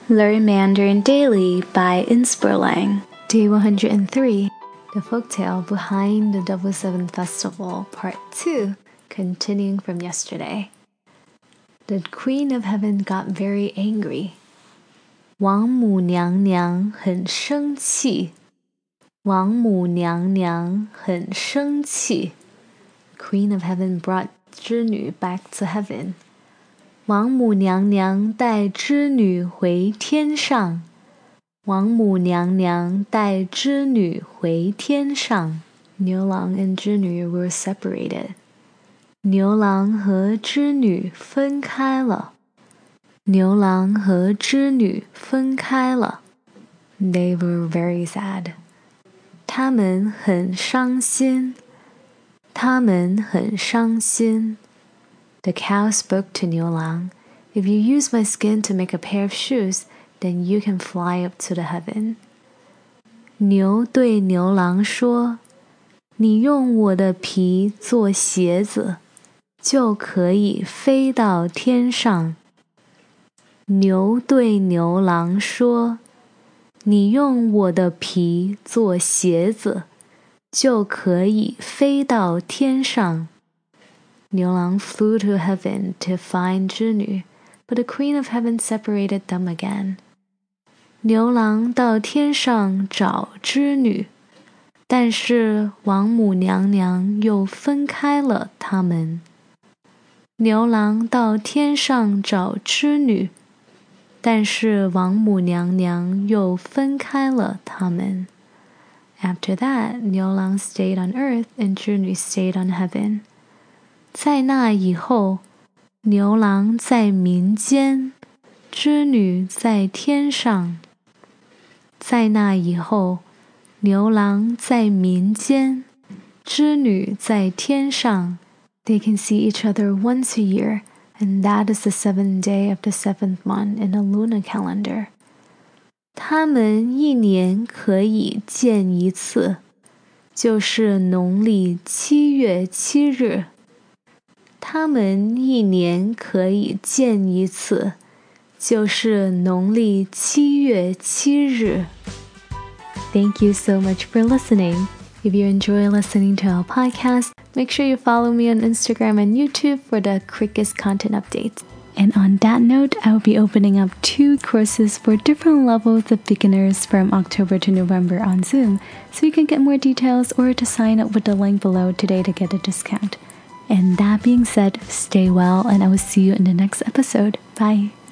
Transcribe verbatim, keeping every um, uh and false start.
Learn Mandarin Daily by Inspirlang. Day one hundred three. The Folktale Behind the Double Seven Festival, Part two, continuing from yesterday. The Queen of Heaven got very angry. 王母娘娘很生气。王母娘娘很生气。Queen of Heaven brought 织女 back to heaven. 王母娘娘带织女回天上。王母娘娘带织女回天上。牛郎 and 织女 were separated. 牛郎和织女分开了。牛郎和织女分开了。They were very sad. 他们很伤心。他们很伤心。The cow spoke to 牛郎, If you use my skin to make a pair of shoes, then you can fly up to the heaven. 牛对牛郎说，你用我的皮做鞋子，就可以飞到天上。牛对牛郎说，你用我的皮做鞋子，就可以飞到天上。牛郎 flew to heaven to find 织女, but the Queen of Heaven separated them again. 牛郎到天上找织女，但是王母娘娘又分开了他们。牛郎到天上找织女，但是王母娘娘又分开了他们。After that, 牛郎 stayed on earth and 织女 stayed on heaven. 在那以后，牛郎在民间，织女在天上。在那以后，牛郎在民间，织女在天上。They can see each other once a year, and that is the seventh day of the seventh month in the lunar calendar. 他们一年可以见一次，就是农历七月七日。他们一年可以见一次，就是农历七月七日。Thank you so much for listening. If you enjoy listening to our podcast, make sure you follow me on Instagram and YouTube for the quickest content updates. And on that note, I will be opening up two courses for different levels of beginners from October to November on Zoom, so you can get more details or to sign up with the link below today to get a discount. And that being said, stay well, and I will see you in the next episode. Bye.